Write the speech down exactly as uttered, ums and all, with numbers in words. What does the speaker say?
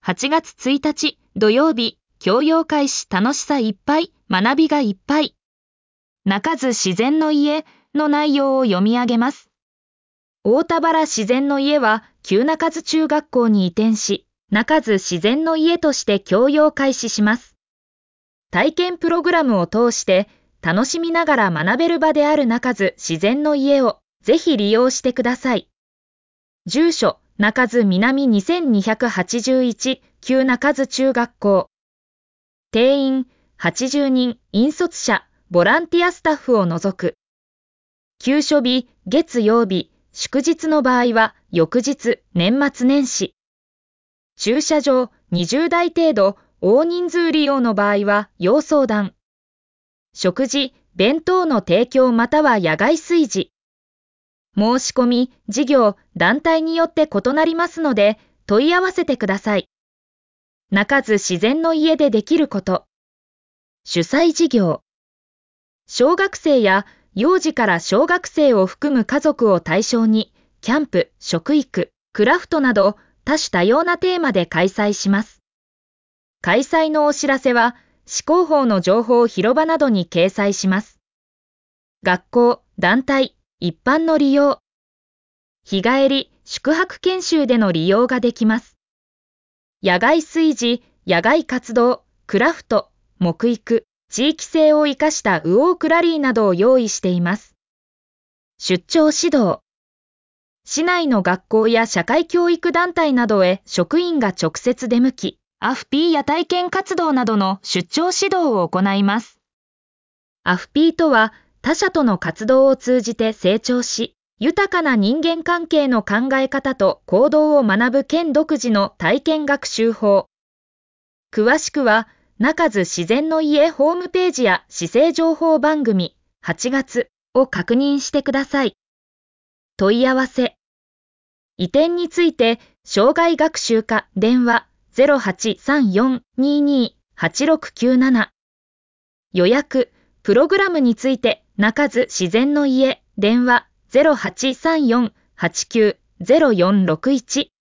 はちがつついたち土曜日、教養開始楽しさいっぱい、学びがいっぱい。鳴かず自然の家の内容を読み上げます。大田原自然の家は旧中津中学校に移転し、鳴かず自然の家として教養開始します。体験プログラムを通して楽しみながら学べる場である鳴かず自然の家をぜひ利用してください。住所、鳴かず南にせんにひゃくはちじゅういち旧中津中学校。定員はちじゅうにん、引率者、ボランティアスタッフを除く。休所日、月曜日、祝日の場合は翌日、年末年始。駐車場、にじゅうだい程度、大人数利用の場合は要相談。食事、弁当の提供または野外炊事。申し込み、事業、団体によって異なりますので、問い合わせてください。鳴かず自然の家でできること。主催事業。小学生や幼児から小学生を含む家族を対象に、キャンプ、食育、クラフトなど多種多様なテーマで開催します。開催のお知らせは、市広報の情報広場などに掲載します。学校、団体、一般の利用。日帰り、宿泊研修での利用ができます。野外炊事、野外活動、クラフト、木育、地域性を生かしたウォークラリーなどを用意しています。出張指導。市内の学校や社会教育団体などへ職員が直接出向き、アフピーや体験活動などの出張指導を行います。アフピーとは他者との活動を通じて成長し、豊かな人間関係の考え方と行動を学ぶ県独自の体験学習法。詳しくは、鳴かず自然の家ホームページや市政情報番組はちがつを確認してください。問い合わせ。移転について、障害学習課電話 ゼロはちさんよんにーにーはちろくきゅうなな。予約、プログラムについて、鳴かず自然の家電話 ゼロはちさんよんはちきゅうゼロよんろくいち。